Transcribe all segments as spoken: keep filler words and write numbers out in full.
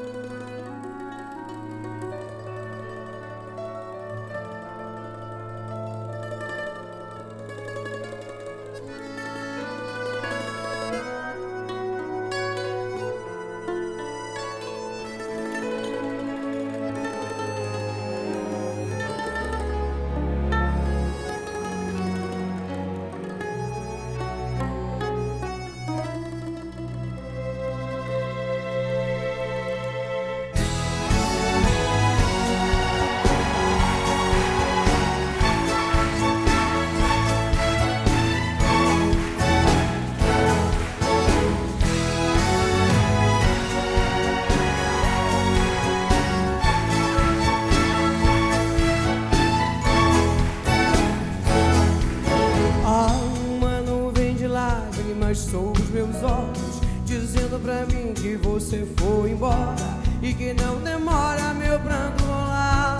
Sobre os meus olhos, dizendo pra mim que você foi embora e que não demora meu pranto rolar.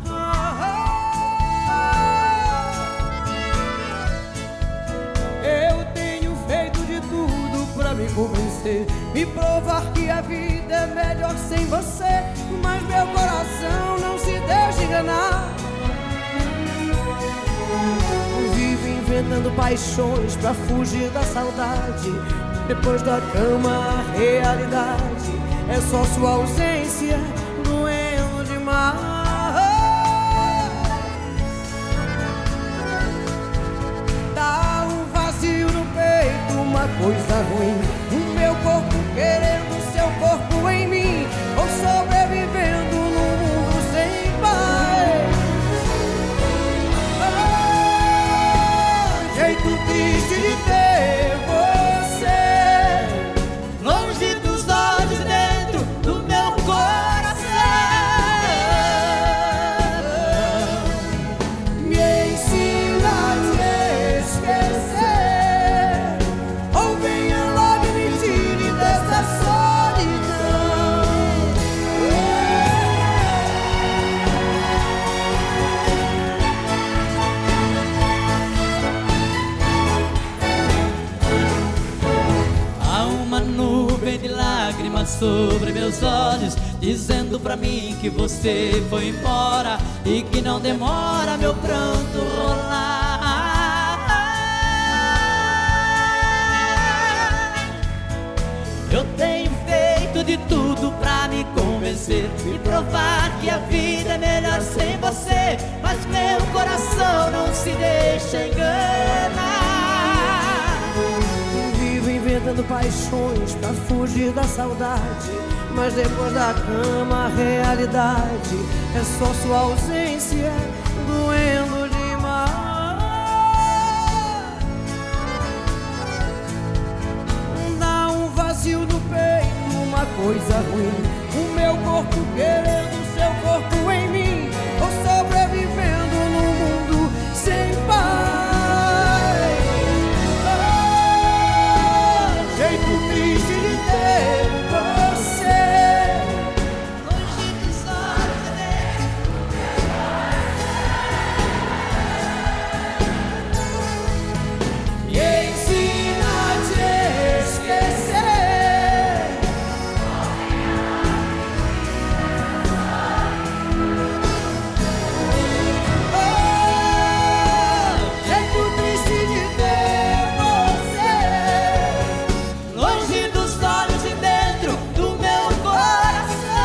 Eu tenho feito de tudo pra me convencer, me provar que a vida é melhor sem você, mas meu coração não se deixa enganar. Vivo inventando paixões pra fugir da saudade. Depois da cama, a realidade é só sua ausência, doendo demais. Dá um vazio no peito, uma coisa ruim. O meu corpo querendo seu corpo em mim, ou sobrevivendo num mundo sem paz. Jeito triste de ter você longe dos olhos, dentro do meu coração. Me ensina a te esquecer, ou venha logo e me tire dessa solidão. Nuvem de lágrimas sobre meus olhos, dizendo pra mim que você foi embora e que não demora meu pranto rolar. Eu tenho feito de tudo pra me convencer e provar que a vida é melhor sem você, mas meu coração não se deixa enganar. Inventando paixões pra fugir da saudade, mas depois da cama a realidade é só sua ausência, doendo demais. Dá um vazio no peito, uma coisa ruim. O meu corpo querendo seu corpo em mim, ou sobrevivendo num mundo sem paz. Jeito triste de ter você longe dos olhos, dentro do meu coração. Me ensina a te esquecer, oh, jeito triste de ter você longe dos olhos e dentro do meu coração.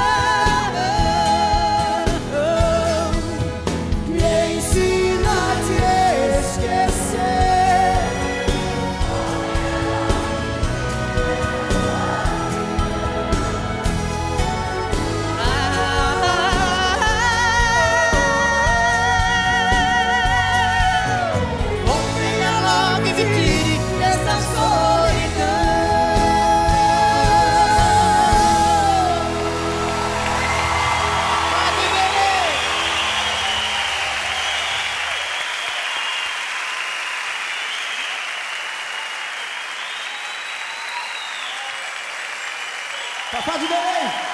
Me ensina a te esquecer, ou venha logo e me tire dessa solidão. Fafá de Belém!